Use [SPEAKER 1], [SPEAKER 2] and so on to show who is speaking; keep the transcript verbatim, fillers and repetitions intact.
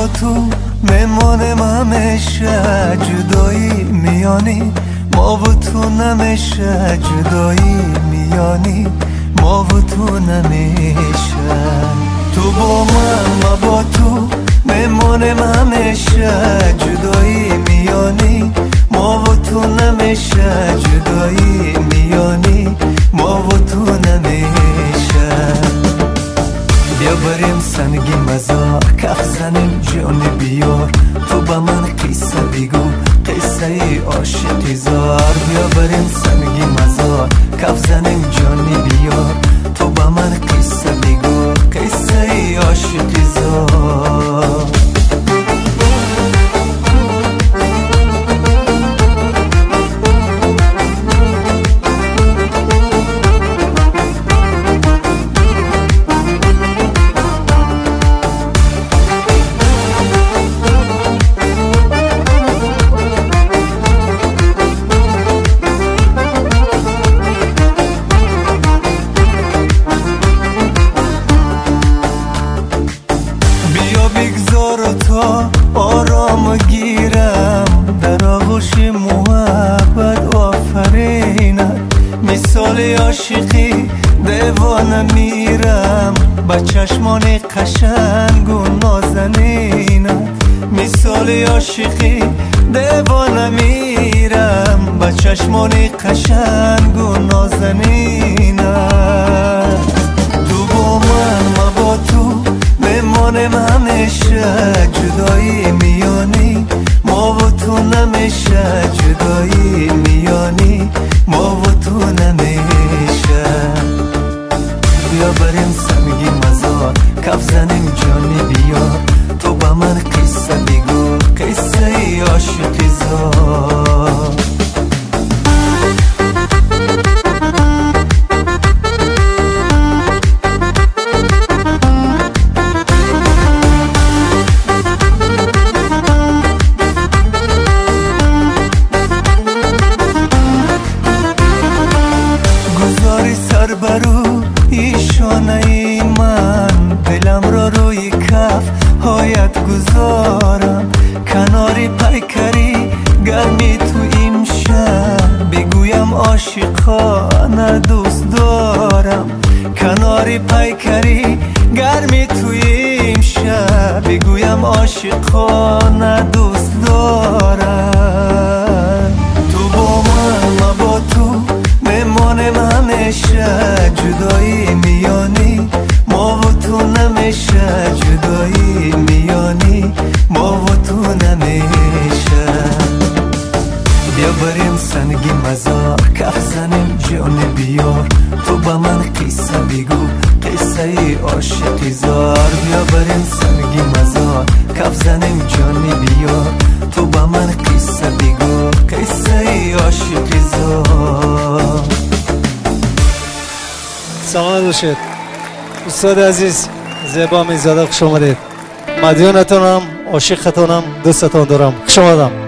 [SPEAKER 1] با تو میمانم همیشه، جدایی میانی ما و تو نمیشه، جدایی میانی ما و تو نمیشه. تو با من ما با تو میمانم همیشه، جدایی میانی ما و تو نمیشه، جدایی میانی ما و تو نمیشه. بیا بریم سنگی مزار کف زنیم جانی بیار، تو با من قصه بگو قصه ای عاشقی زار. بیا بریم سنگی مزار کف زنیم جانی بیار، تو با من قصه بگو قصه ای عاشقی زار. بگذار تا آرام گیرم، در آغوش محبت آفرینت، مثال عاشقی دیوانه میرم، با چشمان قشنگ و نازنینت، مثال عاشقی دیوانه میرم، با چشمان قشنگ و نازنینت. تو با من ما با تو میمانم همیشه، جدایی میانی ما و تو نمیشه، جدایی میانی ما و تو نمیشه. بیا بریم سنگی مزار کف زنیم جانی بیار، تو با من قصه بگو قصه ای عاشقی زار. سر برو ایشانه ای من، دلم را روی کف هایت گذارم، کناری پیکری گرمی تو امشب، بگویم عاشقانه دوست دارم، کناری پیکری گرمی تو امشب، بگویم عاشقانه دوست دارم. تو با من ما با تو میمانم همیشه، جدایی میانی ما و تو نمیشه، جدایی میانی ما و تو نمیشه. بیا بریم سنگی مزار کف زنیم جانی بیار، تو با من قصه بگو قصه ای عاشقی زار. بیا بریم سنگی مزار کف زنیم جانی بیار، تو با من قصه بگو قصه ای عاشقی زار.
[SPEAKER 2] سلامت باشید استاد عزیز زیبا میزاده، خوش آمدید. مدیونتونم، عاشقتونم، دوستتون دارم. خوش آمدم.